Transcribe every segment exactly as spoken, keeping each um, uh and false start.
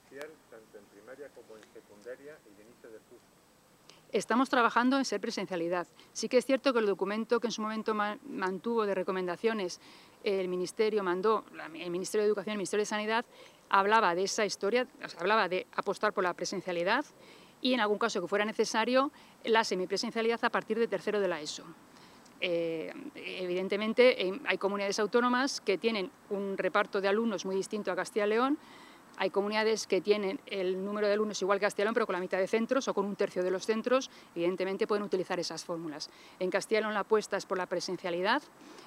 presencial tanto en primaria como en secundaria y de inicio del curso? Estamos trabajando en ser presencialidad. Sí que es cierto que el documento que en su momento mantuvo de recomendaciones el Ministerio, mandó, el Ministerio de Educación y el Ministerio de Sanidad, hablaba de esa historia, o sea, hablaba de apostar por la presencialidad y, en algún caso que fuera necesario, la semipresencialidad a partir de tercero de la ESO. Eh, evidentemente, eh, hay comunidades autónomas que tienen un reparto de alumnos muy distinto a Castilla y León. Hay comunidades que tienen el número de alumnos igual que Castilla y León, pero con la mitad de centros o con un tercio de los centros. Evidentemente pueden utilizar esas fórmulas. En Castilla y León la apuesta es por la presencialidad.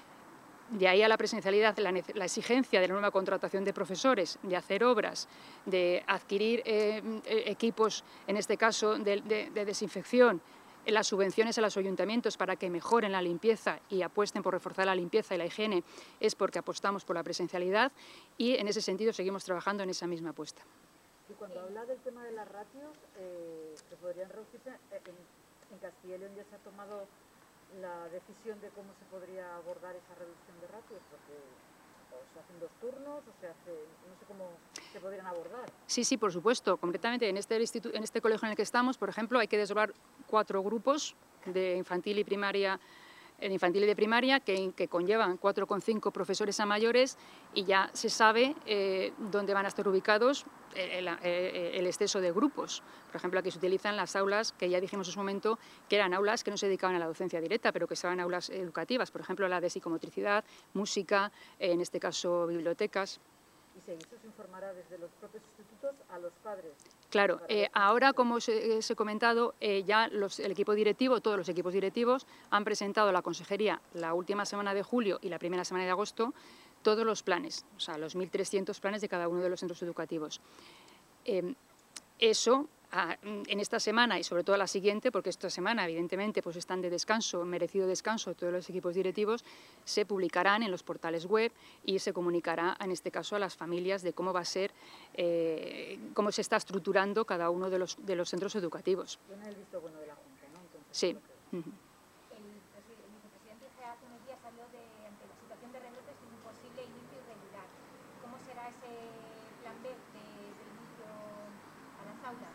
De ahí a la presencialidad, la, la exigencia de la nueva contratación de profesores, de hacer obras, de adquirir eh, equipos, en este caso de, de, de desinfección, las subvenciones a los ayuntamientos para que mejoren la limpieza y apuesten por reforzar la limpieza y la higiene, es porque apostamos por la presencialidad y en ese sentido seguimos trabajando en esa misma apuesta. Y cuando habla del tema de las ratios, eh, que podrían reducirse, en, en Castilla y León ya se ha tomado la decisión de cómo se podría abordar esa reducción de ratios, porque o se hacen dos turnos o se hace, no sé cómo se podrían abordar. Sí, sí, por supuesto. Concretamente en este, en este colegio en el que estamos, por ejemplo, hay que desdoblar cuatro grupos de infantil y primaria, en infantil y de primaria, que, que conllevan cuatro coma cinco profesores a mayores y ya se sabe eh, dónde van a estar ubicados el, el, el exceso de grupos. Por ejemplo, aquí se utilizan las aulas que ya dijimos en su momento que eran aulas que no se dedicaban a la docencia directa, pero que eran aulas educativas, por ejemplo, la de psicomotricidad, música, en este caso bibliotecas. ¿Y se hizo, se informará desde los propios institutos a los padres? Claro, eh, ahora, como os he comentado, eh, ya los, el equipo directivo, todos los equipos directivos, han presentado a la Consejería la última semana de julio y la primera semana de agosto todos los planes, o sea, los mil trescientos planes de cada uno de los centros educativos. Eh, eso, a, en esta semana y sobre todo la siguiente, porque esta semana evidentemente pues están de descanso, merecido descanso todos los equipos directivos, se publicarán en los portales web y se comunicará en este caso a las familias de cómo va a ser, eh, cómo se está estructurando cada uno de los, de los centros educativos. Tiene el visto bueno de la Junta, ¿no? Entonces, sí. Que... Uh-huh. El, el vicepresidente hace unos días habló de, ante la situación de rebrotes, de un posible inicio irregular. ¿Cómo será ese plan B de, de inicio a las aulas?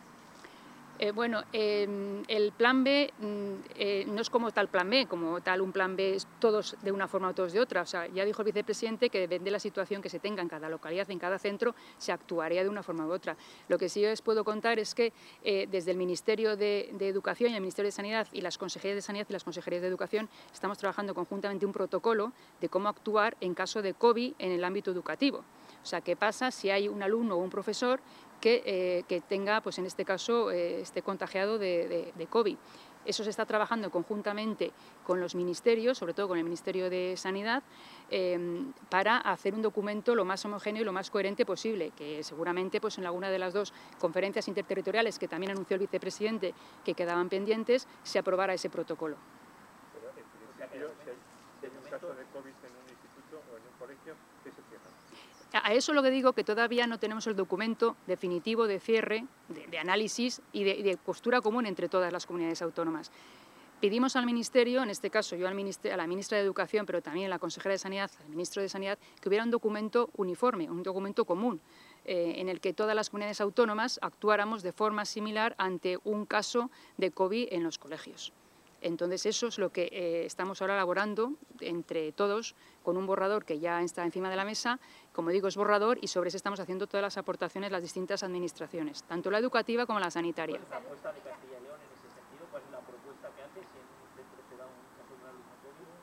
Eh, bueno, eh, el plan B eh, no es como tal plan B, como tal un plan B es todos de una forma o todos de otra. O sea, ya dijo el vicepresidente que depende de la situación que se tenga en cada localidad, en cada centro, se actuaría de una forma u otra. Lo que sí os puedo contar es que eh, desde el Ministerio de, de Educación y el Ministerio de Sanidad y las Consejerías de Sanidad y las Consejerías de Educación estamos trabajando conjuntamente un protocolo de cómo actuar en caso de COVID en el ámbito educativo. O sea, ¿qué pasa si hay un alumno o un profesor que, eh, que tenga, pues en este caso, eh, esté contagiado de, de, de COVID? Eso se está trabajando conjuntamente con los ministerios, sobre todo con el Ministerio de Sanidad, eh, para hacer un documento lo más homogéneo y lo más coherente posible, que seguramente pues, en alguna de las dos conferencias interterritoriales que también anunció el vicepresidente que quedaban pendientes, se aprobara ese protocolo. Pero, en principio, si hay, si hay un caso de COVID en un instituto o en un colegio, ¿qué se cierra? A eso lo que digo que todavía no tenemos el documento definitivo de cierre, de, de análisis y de, de postura común entre todas las comunidades autónomas. Pedimos al Ministerio, en este caso yo al ministerio, a la ministra de Educación, pero también a la consejera de Sanidad, al ministro de Sanidad, que hubiera un documento uniforme, un documento común, eh, en el que todas las comunidades autónomas actuáramos de forma similar ante un caso de COVID en los colegios. Entonces eso es lo que eh, estamos ahora elaborando entre todos con un borrador que ya está encima de la mesa. Como digo, es borrador y sobre eso estamos haciendo todas las aportaciones las distintas administraciones, tanto la educativa como la sanitaria. ¿Cuál es la apuesta de Castilla y León en ese sentido? ¿Cuál es la propuesta que hace si en un centro se da un caso de alumno COVID?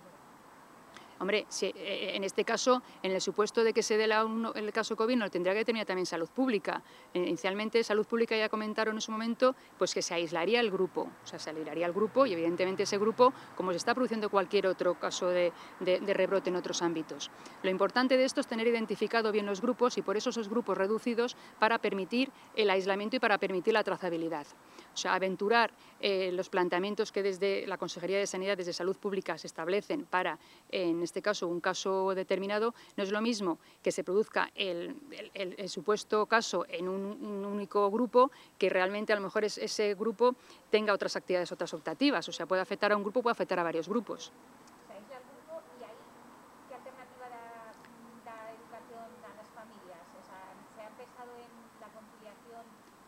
Hombre, si, eh, en este caso, en el supuesto de que se dé la, un, el caso COVID, no tendría que determinar también salud pública. Inicialmente, salud pública ya comentaron en su momento pues que se aislaría el grupo, o sea, se aislaría el grupo y evidentemente ese grupo, como se está produciendo cualquier otro caso de, de, de rebrote en otros ámbitos. Lo importante de esto es tener identificado bien los grupos y por eso esos grupos reducidos para permitir el aislamiento y para permitir la trazabilidad. O sea, aventurar eh, los planteamientos que desde la Consejería de Sanidad, desde Salud Pública, se establecen para, en este caso, un caso determinado, no es lo mismo que se produzca el, el, el supuesto caso en un, un único grupo, que realmente a lo mejor es, ese grupo tenga otras actividades, otras optativas. O sea, puede afectar a un grupo, puede afectar a varios grupos. Se aísla el grupo y ahí, ¿qué alternativa da la educación a las familias? O sea, ¿se ha empezado en la conciliación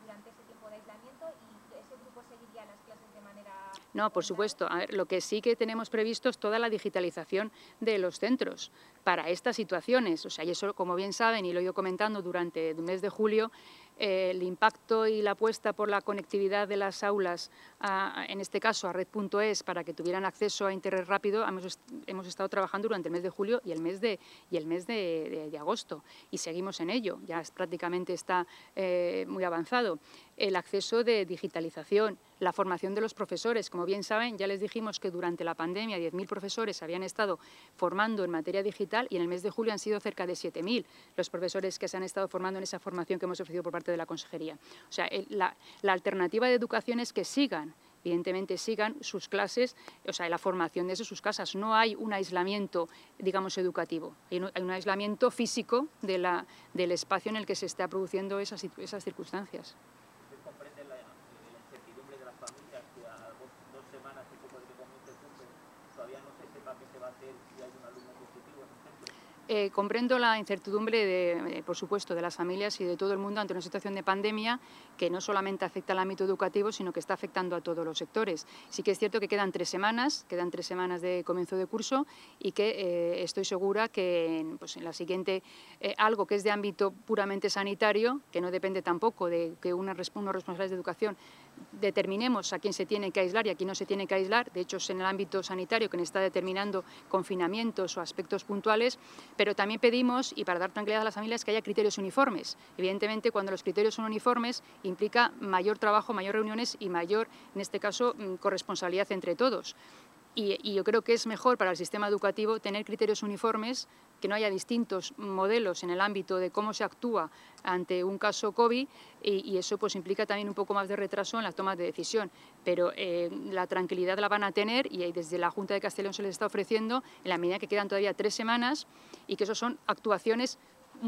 durante ese tiempo de aislamiento y ese grupo seguiría las clases de manera... No, por supuesto. A ver, lo que sí que tenemos previsto es toda la digitalización de los centros para estas situaciones. O sea, y eso, como bien saben, y lo he ido comentando durante el mes de julio, eh, el impacto y la apuesta por la conectividad de las aulas, a, en este caso a red punto es, para que tuvieran acceso a Internet rápido, hemos, hemos estado trabajando durante el mes de julio y el mes de, y el mes de, de, de agosto. Y seguimos en ello, ya es, prácticamente está eh, muy avanzado. El acceso de digitalización, la formación de los profesores. Como bien saben, ya les dijimos que durante la pandemia diez mil profesores habían estado formando en materia digital y en el mes de julio han sido cerca de siete mil los profesores que se han estado formando en esa formación que hemos ofrecido por parte de la Consejería. O sea, el, la, la alternativa de educación es que sigan, evidentemente sigan sus clases, o sea, la formación desde sus casas. No hay un aislamiento, digamos, educativo. Hay un, hay un aislamiento físico de la, del espacio en el que se está produciendo esas, esas circunstancias. ¿Usted comprende la, la incertidumbre de las familias que a dos, dos semanas y poco de que comience el curso todavía no se sepa qué se va a hacer si hay un alumno positivo en un centro? Eh, comprendo la incertidumbre, de, eh, por supuesto, de las familias y de todo el mundo ante una situación de pandemia que no solamente afecta al ámbito educativo, sino que está afectando a todos los sectores. Sí que es cierto que quedan tres semanas, quedan tres semanas de comienzo de curso y que eh, estoy segura que en, pues, en la siguiente, eh, algo que es de ámbito puramente sanitario, que no depende tampoco de que una, unos responsables de educación determinemos a quién se tiene que aislar y a quién no se tiene que aislar, de hecho es en el ámbito sanitario quien está determinando confinamientos o aspectos puntuales, pero también pedimos, y para dar tranquilidad a las familias, que haya criterios uniformes. Evidentemente, cuando los criterios son uniformes, implica mayor trabajo, mayor reuniones y mayor, en este caso, corresponsabilidad entre todos. Y, y yo creo que es mejor para el sistema educativo tener criterios uniformes, que no haya distintos modelos en el ámbito de cómo se actúa ante un caso COVID y, y eso pues implica también un poco más de retraso en la toma de decisión. Pero eh, la tranquilidad la van a tener y desde la Junta de Castilla y León se les está ofreciendo en la medida que quedan todavía tres semanas y que eso son actuaciones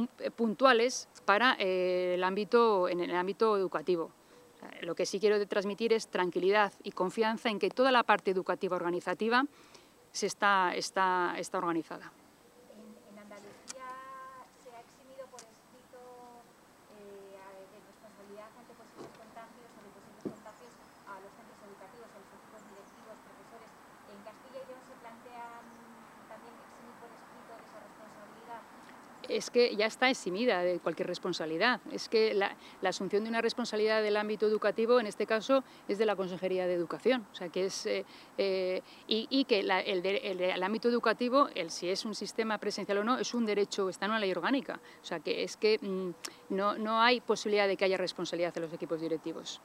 puntuales para eh, el ámbito, en el ámbito educativo. Lo que sí quiero transmitir es tranquilidad y confianza en que toda la parte educativa organizativa se está, está, está organizada. En, en Andalucía se ha eximido por escrito eh, de responsabilidad ante posibles contagios o de posibles contagios a los centros educativos, a los equipos directivos, profesores. En Castilla y León se plantean también eximir por escrito de esa responsabilidad. Es que ya está eximida de cualquier responsabilidad. Es que la, la asunción de una responsabilidad del ámbito educativo, en este caso, es de la Consejería de Educación. O sea, que es, eh, eh, y, y que la, el, el, el ámbito educativo, el, si es un sistema presencial o no, es un derecho, está en una ley orgánica. O sea, que es que mmm, no, no hay posibilidad de que haya responsabilidad de los equipos directivos.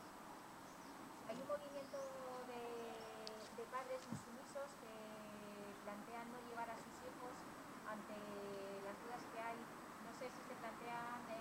Hay un movimiento de, de padres insumisos que plantean no llevar a sus hijos ante las dudas que hay. No sé si se plantean eh,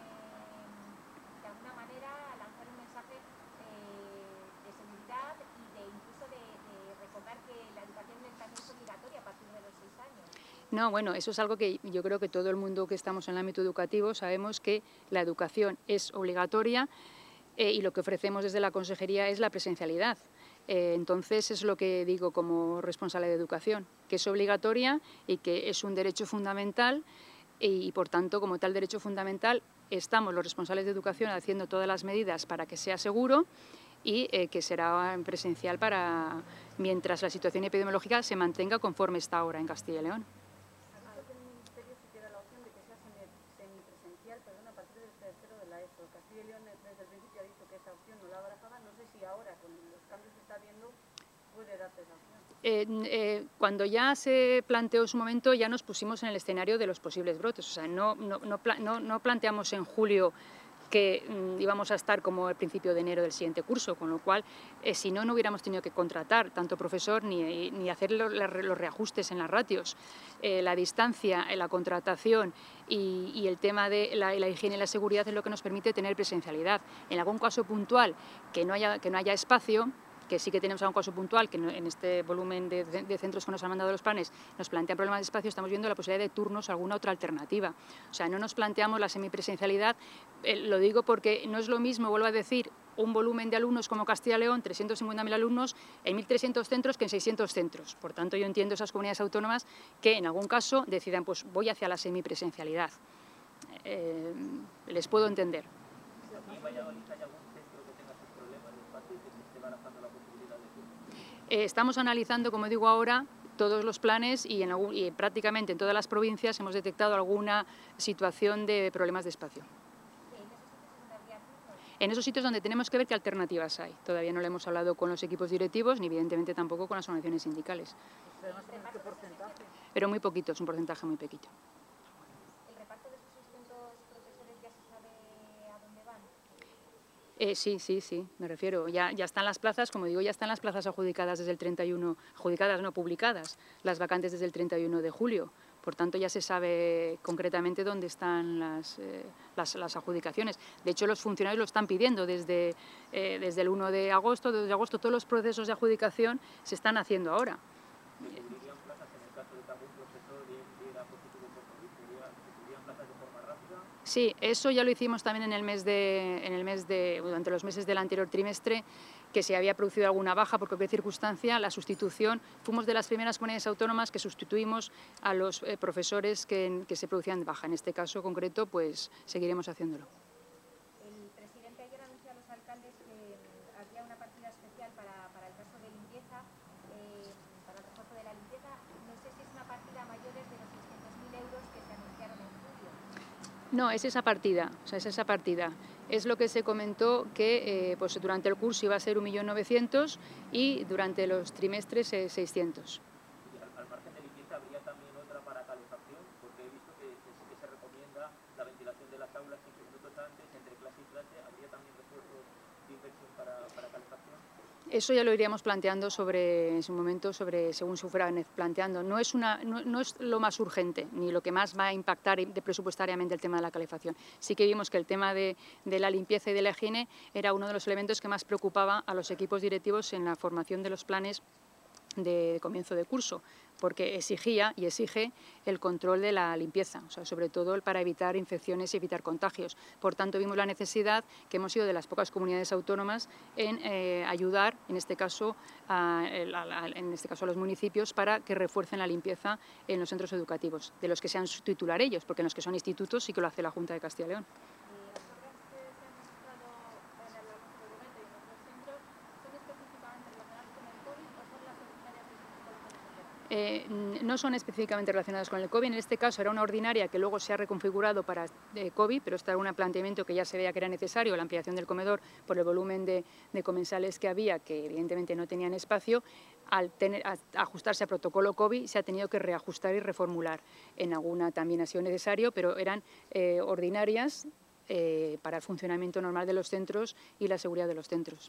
de alguna manera lanzar un mensaje eh, de seguridad y de incluso de, de recordar que la educación también es obligatoria a partir de los seis años. No, bueno, eso es algo que yo creo que todo el mundo que estamos en el ámbito educativo sabemos que la educación es obligatoria eh, y lo que ofrecemos desde la Consejería es la presencialidad. Eh, entonces es lo que digo como responsable de educación, que es obligatoria y que es un derecho fundamental y, y por tanto, como tal derecho fundamental, estamos los responsables de educación haciendo todas las medidas para que sea seguro y eh, que será presencial para mientras la situación epidemiológica se mantenga conforme está ahora en Castilla y León. Ha dicho que el Ministerio sí tiene la opción de que sea semipresencial, perdón, a partir del tercero de la ESO. Castilla y León desde el principio ha dicho que esa opción no la barajaba. No sé si ahora, con los cambios que está viendo, puede darse esa opción. Eh, eh, cuando ya se planteó en su momento, ya nos pusimos en el escenario de los posibles brotes. O sea, no, no, no, no, no planteamos en julio que mmm, íbamos a estar como al principio de enero del siguiente curso, con lo cual, eh, si no, no hubiéramos tenido que contratar tanto profesor ni, ni hacer los, los reajustes en las ratios. Eh, la distancia, la contratación y, y el tema de la, la higiene y la seguridad es lo que nos permite tener presencialidad. En algún caso puntual que no haya, que no haya espacio, que sí que tenemos algún caso puntual, que en este volumen de, de centros que nos han mandado los planes nos plantean problemas de espacio, estamos viendo la posibilidad de turnos, alguna otra alternativa. O sea, no nos planteamos la semipresencialidad, eh, lo digo porque no es lo mismo, vuelvo a decir, un volumen de alumnos como Castilla y León, trescientos cincuenta mil alumnos, en mil trescientos centros que en seiscientos centros. Por tanto, yo entiendo esas comunidades autónomas que en algún caso decidan, pues voy hacia la semipresencialidad. Eh, les puedo entender. Se aquí en Valladolid hay algún centro que tenga sus problemas de espacio y que se esté barajando la posibilidad de que... Eh, estamos analizando, como digo ahora, todos los planes y, en algún, y prácticamente en todas las provincias hemos detectado alguna situación de problemas de espacio. En esos sitios donde tenemos que ver qué alternativas hay. Todavía no lo hemos hablado con los equipos directivos ni evidentemente tampoco con las organizaciones sindicales. ¿Qué porcentaje? Pero muy poquito, es un porcentaje muy pequeño. ¿El reparto de esos seiscientos profesores ya se sabe a dónde van? Eh, sí, sí, sí, me refiero. Ya, ya están las plazas, como digo, ya están las plazas adjudicadas desde el treinta y uno, adjudicadas, no publicadas, las vacantes desde el treinta y uno de julio. Por tanto, ya se sabe concretamente dónde están las, eh, las, las adjudicaciones. De hecho, los funcionarios lo están pidiendo desde, eh, desde el uno de agosto. Desde agosto todos los procesos de adjudicación se están haciendo ahora. ¿Se cubrirían plazas en el caso de que algún profesor diera positivo por COVID? ¿Se cubrirían plazas de forma rápida? Sí, eso ya lo hicimos también en el mes de, en el mes de, durante los meses del anterior trimestre, que se había producido alguna baja por cualquier circunstancia, la sustitución, fuimos de las primeras comunidades autónomas que sustituimos a los eh, profesores que, que se producían de baja. En este caso concreto, pues seguiremos haciéndolo. El presidente ayer anunció a los alcaldes que había una partida especial para, para el caso de limpieza, eh, para el refuerzo de la limpieza. No sé si es una partida mayor de los seiscientos mil euros que se anunciaron en julio. No, es esa partida, o sea, es esa partida. Es lo que se comentó que eh, pues durante el curso iba a ser un millón novecientos y durante los trimestres eh, seiscientos. Y al, al margen de limpieza habría también otra para calefacción, porque he visto que, que, que se recomienda la ventilación de las aulas cinco minutos antes, entre clase y clase. ¿Habría también refuerzos de inversión para, para calefacción? Eso ya lo iríamos planteando sobre, en su momento, sobre, según se fuera planteando. No es, una, no, no es lo más urgente, ni lo que más va a impactar de presupuestariamente el tema de la calefacción. Sí que vimos que el tema de, de la limpieza y de la higiene era uno de los elementos que más preocupaba a los equipos directivos en la formación de los planes de comienzo de curso, porque exigía y exige el control de la limpieza, o sea, sobre todo para evitar infecciones y evitar contagios. Por tanto, vimos la necesidad, que hemos sido de las pocas comunidades autónomas, en eh, ayudar, en este, caso, a, a, a, en este caso a los municipios, para que refuercen la limpieza en los centros educativos, de los que sean titular ellos, porque en los que son institutos sí que lo hace la Junta de Castilla y León. Eh, no son específicamente relacionadas con el COVID. En este caso era una ordinaria que luego se ha reconfigurado para eh, COVID, pero este era un planteamiento que ya se veía que era necesario, la ampliación del comedor por el volumen de, de comensales que había, que evidentemente no tenían espacio. Al tener, a, ajustarse a protocolo COVID se ha tenido que reajustar y reformular. En alguna también ha sido necesario, pero eran eh, ordinarias eh, para el funcionamiento normal de los centros y la seguridad de los centros.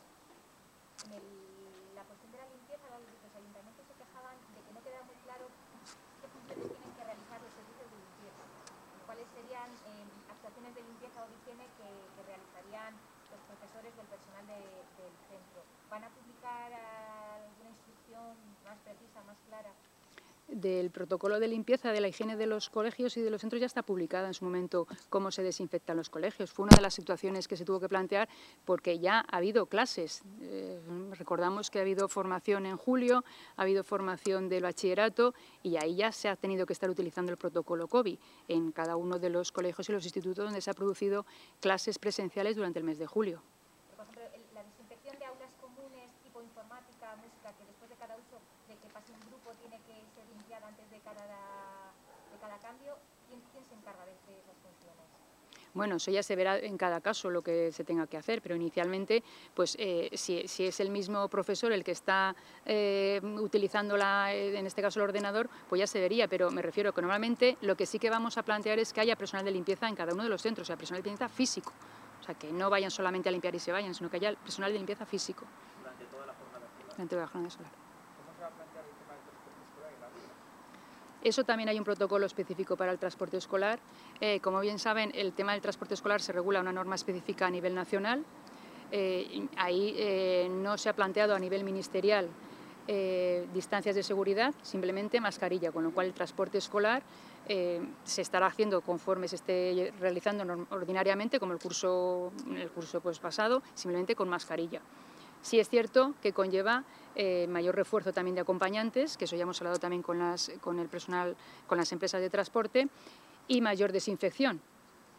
De limpieza o de higiene que, que realizarían los profesores del personal de, del centro. ¿Van a publicar alguna instrucción más precisa, más clara? Del protocolo de limpieza, de la higiene de los colegios y de los centros ya está publicada en su momento cómo se desinfectan los colegios. Fue una de las situaciones que se tuvo que plantear porque ya ha habido clases. Eh, recordamos que ha habido formación en julio, ha habido formación del bachillerato y ahí ya se ha tenido que estar utilizando el protocolo COVID en cada uno de los colegios y los institutos donde se ha producido clases presenciales durante el mes de julio. Por ejemplo, la desinfección de aulas comunes, tipo informática, música, que después de cada uso, de que pase un grupo, tiene que ser limpiada antes de cada, de cada cambio. ¿Quién, quién se encarga de esas funciones? Bueno, eso ya se verá en cada caso lo que se tenga que hacer, pero inicialmente, pues eh, si, si es el mismo profesor el que está eh, utilizando, la, en este caso, el ordenador, pues ya se vería, pero me refiero que normalmente lo que sí que vamos a plantear es que haya personal de limpieza en cada uno de los centros, o sea, personal de limpieza físico, o sea, que no vayan solamente a limpiar y se vayan, sino que haya personal de limpieza físico. Durante toda la jornada escolar. Durante toda la jornada escolar. ¿Cómo se va a plantear el tema del transporte escolar en la vida? Eso también hay un protocolo específico para el transporte escolar. Eh, como bien saben, el tema del transporte escolar se regula una norma específica a nivel nacional. Eh, ahí eh, no se ha planteado a nivel ministerial eh, distancias de seguridad, simplemente mascarilla, con lo cual el transporte escolar eh, se estará haciendo conforme se esté realizando ordinariamente, como el curso, el curso pues, pasado, simplemente con mascarilla. Sí es cierto que conlleva eh, mayor refuerzo también de acompañantes, que eso ya hemos hablado también con, las, con el personal, con las empresas de transporte, y mayor desinfección.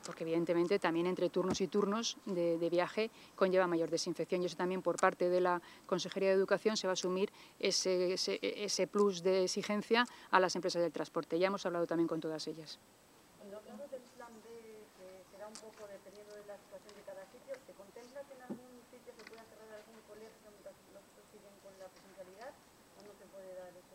porque evidentemente también entre turnos y turnos de, de viaje conlleva mayor desinfección, y eso también por parte de la Consejería de Educación se va a asumir ese, ese, ese plus de exigencia a las empresas del transporte. Ya hemos hablado también con todas ellas. En los lados del plan B, que será un poco dependiendo de la situación de cada sitio, ¿se contempla que en algún sitio se pueda cerrar algún colegio mientras los otros siguen con la presencialidad o no se puede dar eso?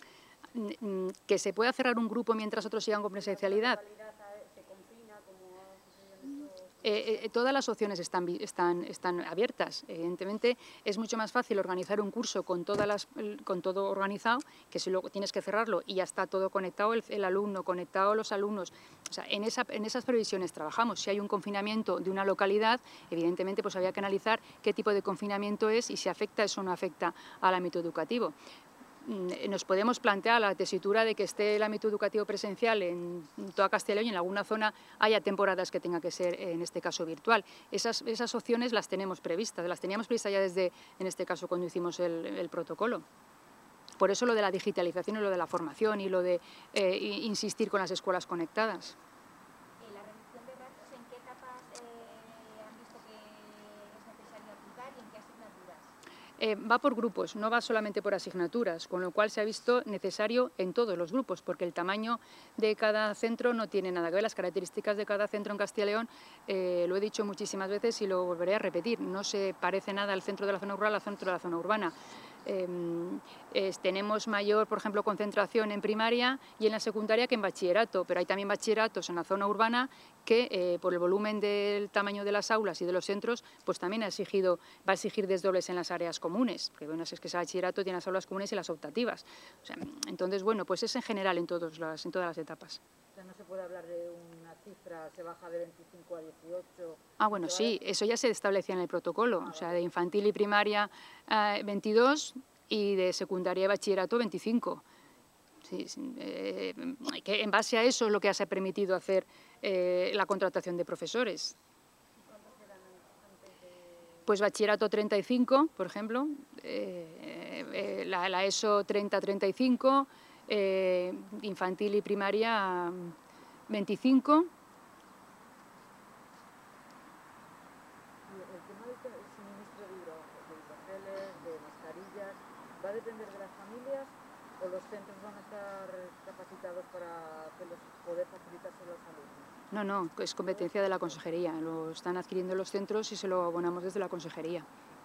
Que se pueda cerrar un grupo mientras otros sigan con presencialidad. ¿Se confina como ha sucedido en estos... Eh, eh, todas las opciones están, están, están abiertas. Evidentemente es mucho más fácil organizar un curso con, todas las, con todo organizado, que si luego tienes que cerrarlo y ya está todo conectado, el, el alumno conectado, los alumnos. O sea, en, esa, en esas previsiones trabajamos. Si hay un confinamiento de una localidad, evidentemente pues había que analizar qué tipo de confinamiento es y si afecta eso o no afecta al ámbito educativo. Nos podemos plantear la tesitura de que esté el ámbito educativo presencial en toda Castilla y León y en alguna zona haya temporadas que tenga que ser, en este caso, virtual. Esas, esas opciones las tenemos previstas, las teníamos previstas ya desde, en este caso, cuando hicimos el, el protocolo. Por eso lo de la digitalización y lo de la formación y lo de eh, insistir con las escuelas conectadas. ¿La reducción de ratios en qué etapas eh, han visto que es necesario aplicar y en qué asignaturas? Eh, va por grupos, no va solamente por asignaturas, con lo cual se ha visto necesario en todos los grupos, porque el tamaño de cada centro no tiene nada que ver. Las características de cada centro en Castilla y León, eh, lo he dicho muchísimas veces y lo volveré a repetir, no se parece nada al centro de la zona rural al centro de la zona urbana. Eh, eh, tenemos mayor, por ejemplo, concentración en primaria y en la secundaria que en bachillerato, pero hay también bachilleratos en la zona urbana que, eh, por el volumen del tamaño de las aulas y de los centros, pues también ha exigido, va a exigir desdobles en las áreas comunes, porque bueno, es que ese bachillerato tiene las aulas comunes y las optativas. O sea, entonces, bueno, pues es en general en, todos las, en todas las etapas. O sea, no se puede hablar de una cifra, se baja de veinticinco a dieciocho... Ah, bueno, sí, eso ya se establecía en el protocolo, o sea, de infantil y primaria eh, veintidós y de secundaria y bachillerato veinticinco. Sí, eh, que en base a eso es lo que se ha permitido hacer eh, la contratación de profesores. Pues bachillerato treinta y cinco, por ejemplo, eh, eh, la, la ESO treinta a treinta y cinco, eh, infantil y primaria veinticinco. ¿Va a depender de las familias o los centros van a estar capacitados para que los, poder facilitárselo a los alumnos? No, no, es competencia de la consejería. Lo están adquiriendo los centros y se lo abonamos desde la consejería.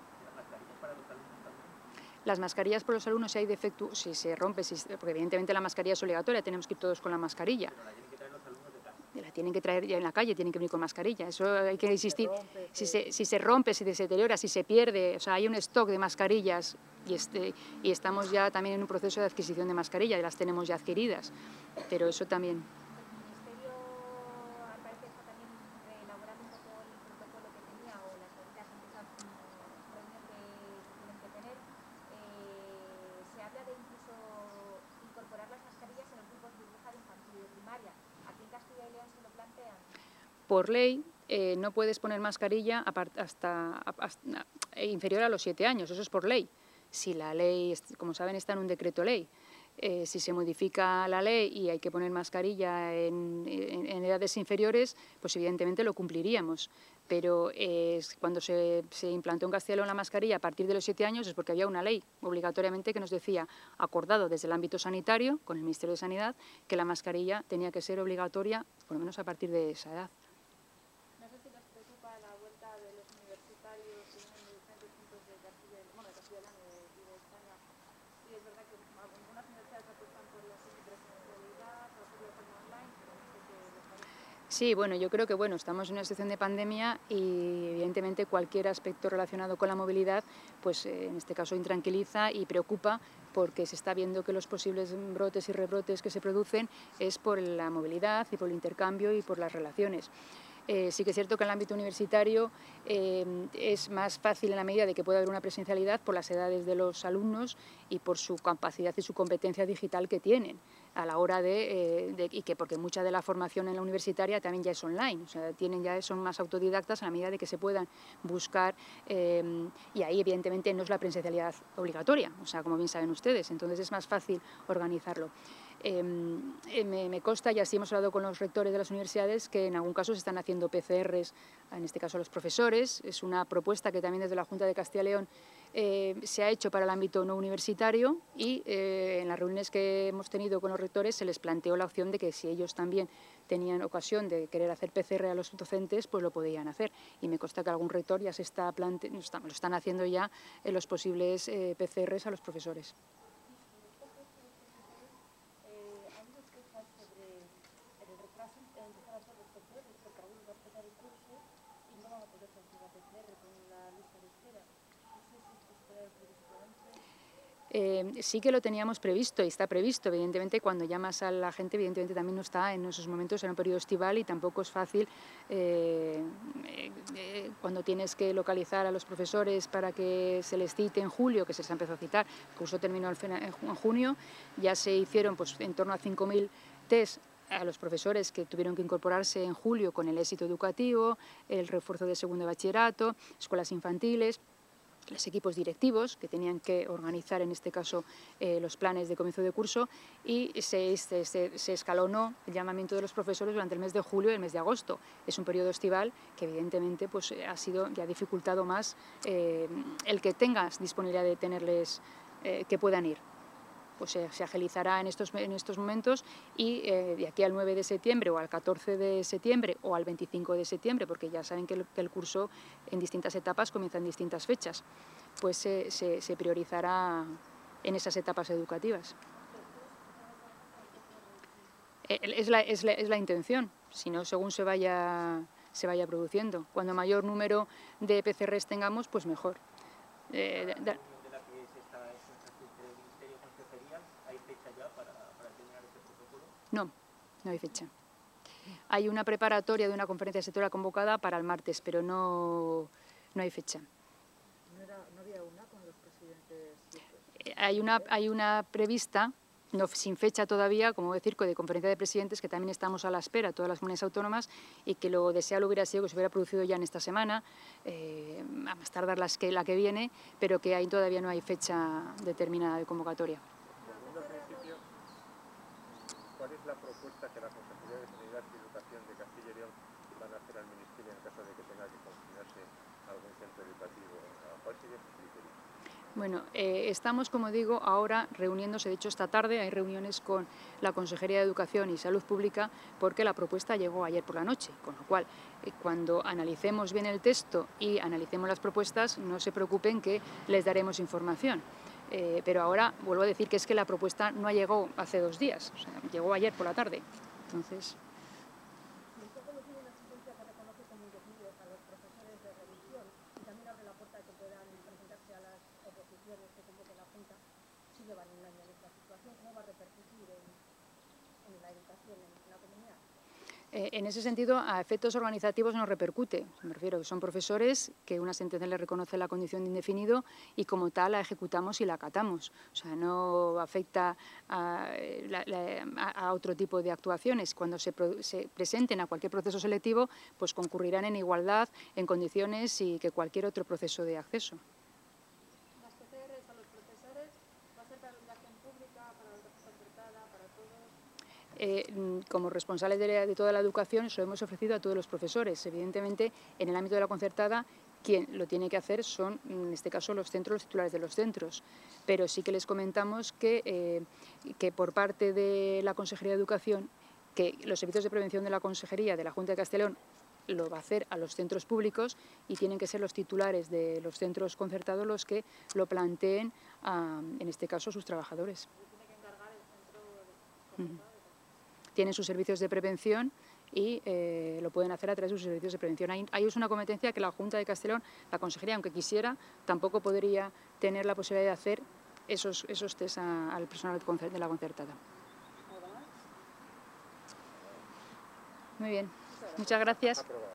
¿Las mascarillas para los alumnos? ¿Las mascarillas para los alumnos si hay defecto? Si se rompe, si, porque evidentemente la mascarilla es obligatoria, tenemos que ir todos con la mascarilla. Pero la tienen que traer los alumnos de casa. La tienen que traer ya en la calle, tienen que venir con mascarilla. Eso hay que insistir. Si se, si se rompe, si se deteriora, si se pierde, o sea, hay un stock de mascarillas y, este, y estamos ya también en un proceso de adquisición de mascarillas, y las tenemos ya adquiridas, pero eso también. ¿El Ministerio, al parecer, está también reelaborando un poco el protocolo que tenía o las medidas en esa reunión que tienen que tener? Eh, se habla de incluso incorporar las mascarillas en los grupos de burbuja de infantil y de primaria. ¿Aquí en Castilla y León se lo plantean? Por ley, eh, no puedes poner mascarilla hasta, hasta inferior a los siete años, eso es por ley. Si la ley, como saben, está en un decreto ley. Eh, si se modifica la ley y hay que poner mascarilla en, en, en edades inferiores, pues evidentemente lo cumpliríamos. Pero eh, cuando se, se implantó en Castilla y León la mascarilla a partir de los siete años es porque había una ley obligatoriamente que nos decía, acordado desde el ámbito sanitario, con el Ministerio de Sanidad, que la mascarilla tenía que ser obligatoria por lo menos a partir de esa edad. No sé si nos preocupa la vuelta de los universitarios que vienen de diferentes puntos de Castilla y bueno, de Castilla y León y de España. Sí, es verdad que algunas universidades apuestan por la semipresencialidad o hacerlo de forma online, pero no sé qué les parece. Sí, bueno, yo creo que bueno, estamos en una situación de pandemia y evidentemente cualquier aspecto relacionado con la movilidad, pues eh, en este caso intranquiliza y preocupa porque se está viendo que los posibles brotes y rebrotes que se producen es por la movilidad y por el intercambio y por las relaciones. Eh, sí que es cierto que en el ámbito universitario eh, es más fácil en la medida de que pueda haber una presencialidad por las edades de los alumnos y por su capacidad y su competencia digital que tienen. a la hora de, eh, de, y que porque mucha de la formación en la universitaria también ya es online, o sea, tienen ya son más autodidactas a la medida de que se puedan buscar, eh, y ahí evidentemente no es la presencialidad obligatoria, o sea, como bien saben ustedes, entonces es más fácil organizarlo. Eh, me, me consta, y así hemos hablado con los rectores de las universidades, que en algún caso se están haciendo P C Rs, en este caso a los profesores. Es una propuesta que también desde la Junta de Castilla y León eh, se ha hecho para el ámbito no universitario, y eh, en las reuniones que hemos tenido con los rectores se les planteó la opción de que si ellos también tenían ocasión de querer hacer P C R a los docentes, pues lo podían hacer. Y me consta que algún rector ya se está plante lo están haciendo ya en los posibles eh, P C Rs a los profesores. Eh, sí que lo teníamos previsto y está previsto, evidentemente cuando llamas a la gente, evidentemente también no está en esos momentos en un periodo estival, y tampoco es fácil eh, eh, cuando tienes que localizar a los profesores para que se les cite en julio, que se les empezó a citar, el curso terminó en junio, ya se hicieron pues en torno a cinco mil test a los profesores que tuvieron que incorporarse en julio con el éxito educativo, el refuerzo de segundo de bachillerato, escuelas infantiles, los equipos directivos que tenían que organizar en este caso eh, los planes de comienzo de curso, y se, se, se escalonó el llamamiento de los profesores durante el mes de julio y el mes de agosto. Es un periodo estival que evidentemente pues, ha sido ya dificultado más eh, el que tengas disponibilidad de tenerles eh, que puedan ir. Pues se, se agilizará en estos, en estos momentos, y eh, de aquí al nueve de septiembre o al catorce de septiembre o al veinticinco de septiembre, porque ya saben que el, que el curso en distintas etapas comienza en distintas fechas, pues se, se, se priorizará en esas etapas educativas. Es la, es la, es la intención, si no, según se vaya, se vaya produciendo. Cuando mayor número de P C Rs tengamos, pues mejor. Eh, da, No, no hay fecha. Hay una preparatoria de una conferencia sectorial convocada para el martes, pero no, no hay fecha. ¿No, era, ¿No había una con los presidentes? Eh, hay, una, hay una prevista, no, sin fecha todavía, como decir, de conferencia de presidentes, que también estamos a la espera, todas las comunidades autónomas, y que lo deseable hubiera sido que se hubiera producido ya en esta semana, eh, a más tardar las que, la que viene, pero que ahí todavía no hay fecha determinada de convocatoria. ¿Cuál es la propuesta que la Consejería de Sanidad y Educación de Castilla y León van a hacer al Ministerio en caso de que tenga que confinarse algún centro educativo? ¿Cuál sería su criterio? Bueno, eh, estamos, como digo, ahora reuniéndose, de hecho esta tarde hay reuniones con la Consejería de Educación y Salud Pública, porque la propuesta llegó ayer por la noche, con lo cual eh, cuando analicemos bien el texto y analicemos las propuestas, no se preocupen que les daremos información. Eh, pero ahora vuelvo a decir que es que la propuesta no ha llegado hace dos días, o sea, llegó ayer por la tarde. Entonces, Eh, en ese sentido, a efectos organizativos no repercute. Me refiero que son profesores que una sentencia les reconoce la condición de indefinido y como tal la ejecutamos y la acatamos. O sea, no afecta a, la, la, a otro tipo de actuaciones. Cuando se, se presenten a cualquier proceso selectivo, pues concurrirán en igualdad, en condiciones y que cualquier otro proceso de acceso. ¿Las P C Rs a los profesores va a ser para educación pública, para educación concertada, para todos? Eh, como responsables de, de toda la educación, eso hemos ofrecido a todos los profesores. Evidentemente, en el ámbito de la concertada, quien lo tiene que hacer son, en este caso, los centros, los titulares de los centros. Pero sí que les comentamos que, eh, que por parte de la Consejería de Educación, que los servicios de prevención de la Consejería de la Junta de Castilla y León lo va a hacer a los centros públicos y tienen que ser los titulares de los centros concertados los que lo planteen, a, en este caso, a sus trabajadores. ¿Tiene que encargar el centro concertado? Tienen sus servicios de prevención y eh, lo pueden hacer a través de sus servicios de prevención. Ahí, ahí es una competencia que la Junta de Castilla y León, la Consejería, aunque quisiera, tampoco podría tener la posibilidad de hacer esos, esos test a, al personal de la concertada. Muy bien, muchas gracias.